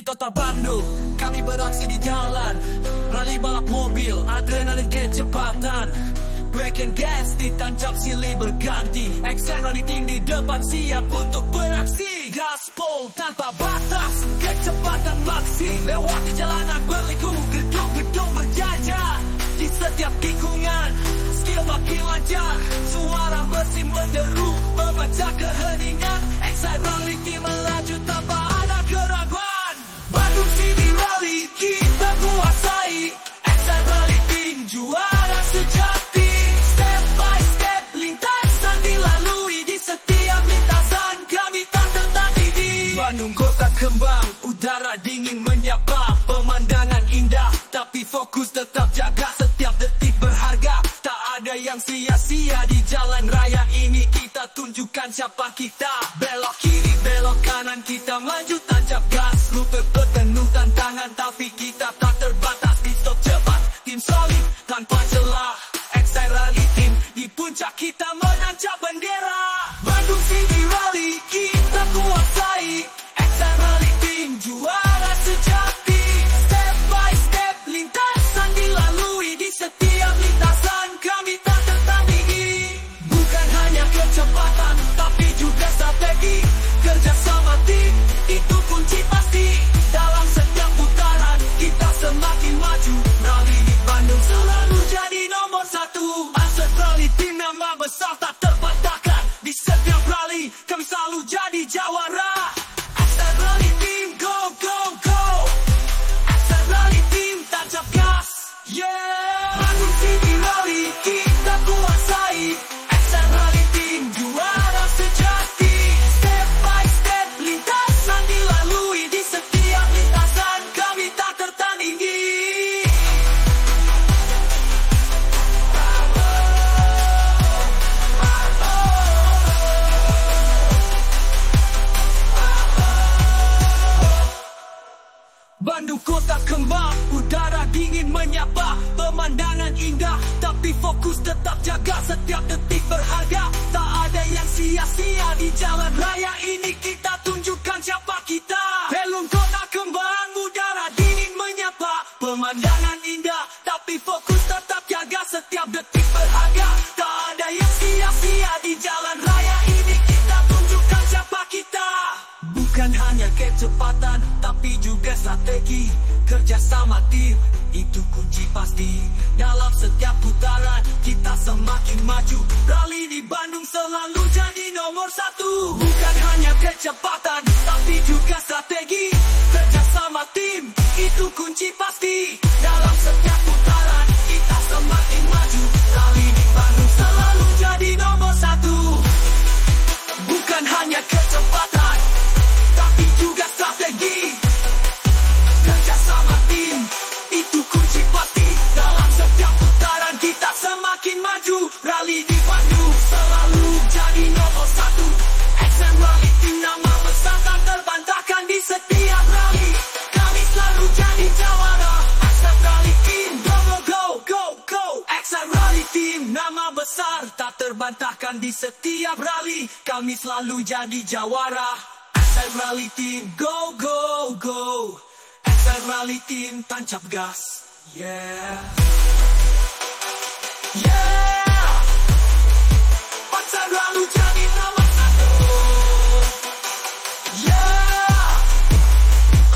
kota Bandung, kami beraksi di jalan. Rally balap mobil, adrenalin kecepatan. Brake and gas ditancap silih berganti. Excel Rally Team di depan siap untuk beraksi. Gaspol tanpa batas, kecepatan maksi. Lewati jalanan berliku, gedung-gedung berjajar. Di setiap tikungan, skill makin lancar. Suara mesin menderu, memecah keheningan. Excel Rally Team melaju tanpa ada keraguan. Bandung City Rally kita kuasai. Excel Rally Team juara sejati. Step by step lintasan dilalui. Di setiap lintasan kami tak tertandingi. Bandung kota kembang, udara dingin menyapa. Pemandangan indah, tapi fokus tetap jaga. Setiap detik berharga, tak ada yang sia-sia. Di jalan raya ini kita tunjukkan siapa kita. Belok kiri, belok kanan, kita maju tancap gas. Rute penuh tantangan, tapi kita tak terbatas. Di stop cepat, tim solid tanpa celah. Excel Rally Team, di puncak kita menancap bendera. Bandung City Rally kita kuasai. Excel Rally Team juara sejati. Step by step lintasan dilalui. Di setiap lintasan kami tak tertandingi. Bukan hanya kecepatan, tapi juga strategi. Kerja sama tim, itu kunci pasti. Dalam setiap putaran, kita semakin maju. Rally di Bandung selalu jadi nomor satu. Excel Rally Team nama besar tak terbantahkan. Di setiap rally, kami selalu jadi jawara. Excel Rally Team, go, go, go. Excel Rally Team, tancap gas. Yeah! Bandung City Rally kita kuasai. Excel Rally Team juara sejati. Step by step lintasan dilalui. Di setiap lintasan kami tak tertandingi. Bandung kota kembang, udara dingin menyapa. Pemandangan indah, tapi fokus tetap jaga. Setiap detik berharga, tak ada yang sia-sia. Di jalan raya ini kita tunjukkan siapa kita. Helm kota kembang, udara dingin menyapa. Pemandangan indah, tapi fokus tetap jaga. Setiap detik berharga, tak ada yang sia-sia. Di jalan raya ini kita tunjukkan siapa kita. Bukan hanya kecepatan, tapi juga strategi. Kerja sama tim, itu kunci pasti. Dalam setiap putaran, kita semakin maju. Rally di Bandung selalu jadi nomor satu. Bukan hanya kecepatan, tapi juga strategi. Kerja sama tim, itu kunci pasti. Dalam setiap putaran, kita semakin maju. Rally di Bandung selalu jadi nomor satu. Bukan hanya kecepatan, tapi juga strategi. Kerja sama tim, itu kunci pasti. Dalam setiap putaran kita semakin maju. Rally di Bandung selalu jadi nomor satu. Excel Rally Team nama besar tak terbantahkan. Di setiap rally kami selalu jadi jawara. Excel Rally Team, go go go go go. Excel Rally Team nama besar tak terbantahkan. Di setiap rally kami selalu jadi jawara. Excel Rally Team, go, go, go. Excel Rally Team, tancap gas. Yeah. Yeah. Excel Rally Team.